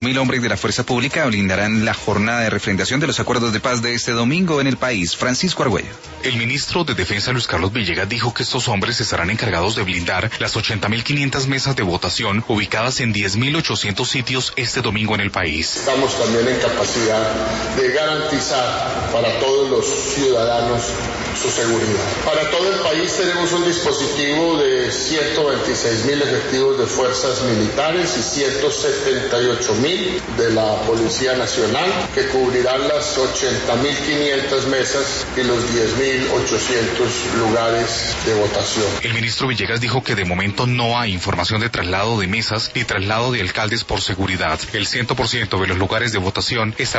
1000 hombres de la fuerza pública blindarán la jornada de refrendación de los acuerdos de paz de este domingo en el país. Francisco Argüello. El ministro de Defensa, Luis Carlos Villegas, dijo que estos hombres estarán encargados de blindar las 80.500 mesas de votación ubicadas en 10.800 sitios este domingo en el país. Estamos también en capacidad de garantizar para todos los ciudadanos su seguridad. Para todo el país tenemos un dispositivo de 126.000 efectivos de fuerzas militares y 178.000 de la Policía Nacional, que cubrirán las 80.500 mesas y los 10.800 lugares de votación. El ministro Villegas dijo que de momento no hay información de traslado de mesas ni traslado de alcaldes por seguridad. El 100% de los lugares de votación estarán